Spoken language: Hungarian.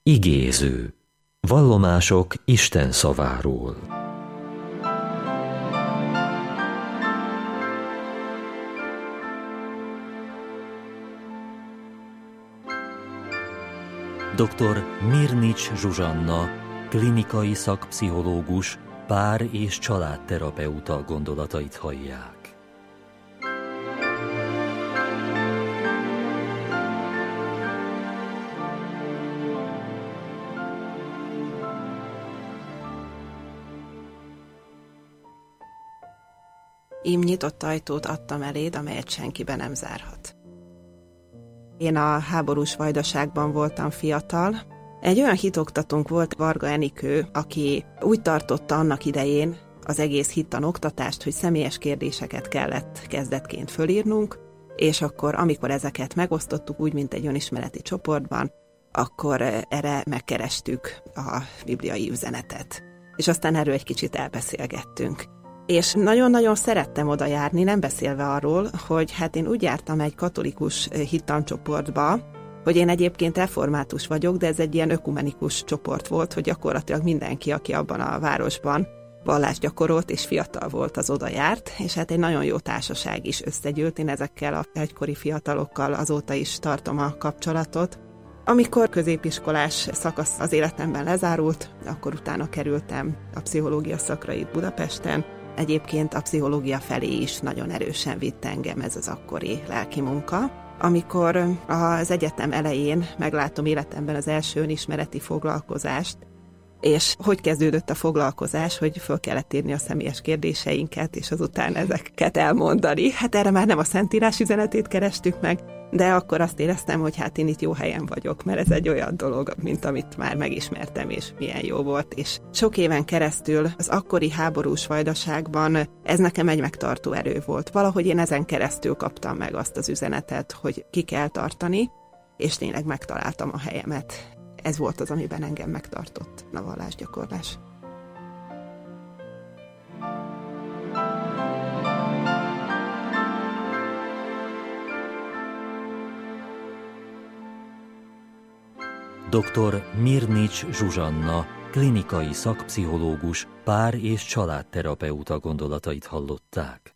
Igéző. Vallomások Isten szaváról. Dr. Mirnics Zsuzsanna, klinikai szakpszichológus, pár- és családterapeuta gondolatait hallják. Ím nyitott ajtót adtam eléd, amelyet senkibe nem zárhat. Én a háborús vajdaságban voltam fiatal. Egy olyan hitoktatónk volt, Varga Enikő, aki úgy tartotta annak idején az egész hittanoktatást, hogy személyes kérdéseket kellett kezdetként fölírnunk, és akkor, amikor ezeket megosztottuk úgy, mint egy önismereti csoportban, akkor erre megkerestük a bibliai üzenetet. És aztán erről egy kicsit elbeszélgettünk. És nagyon-nagyon szerettem oda járni, nem beszélve arról, hogy hát én úgy jártam egy katolikus hittancsoportba, hogy én egyébként református vagyok, de ez egy ilyen ökumenikus csoport volt, hogy gyakorlatilag mindenki, aki abban a városban vallást gyakorolt és fiatal volt, az oda járt, és hát egy nagyon jó társaság is összegyűlt, én ezekkel a egykori fiatalokkal azóta is tartom a kapcsolatot. Amikor középiskolás szakasz az életemben lezárult, akkor utána kerültem a pszichológia szakra itt Budapesten. Egyébként a pszichológia felé is nagyon erősen vitt engem ez az akkori lelki munka. Amikor az egyetem elején meglátom életemben az első önismereti foglalkozást, és hogy kezdődött a foglalkozás, hogy föl kellett írni a személyes kérdéseinket, és azután ezeket elmondani. Hát erre már nem a Szentírás üzenetét kerestük meg, de akkor azt éreztem, hogy hát én itt jó helyen vagyok, mert ez egy olyan dolog, mint amit már megismertem, és milyen jó volt. És sok éven keresztül az akkori háborús vajdaságban ez nekem egy megtartó erő volt. Valahogy én ezen keresztül kaptam meg azt az üzenetet, hogy ki kell tartani, és tényleg megtaláltam a helyemet. Ez volt az, amiben engem megtartott a vallásgyakorlás. Dr. Mirnics Zsuzsanna, klinikai szakpszichológus, pár- és családterapeuta gondolatait hallották.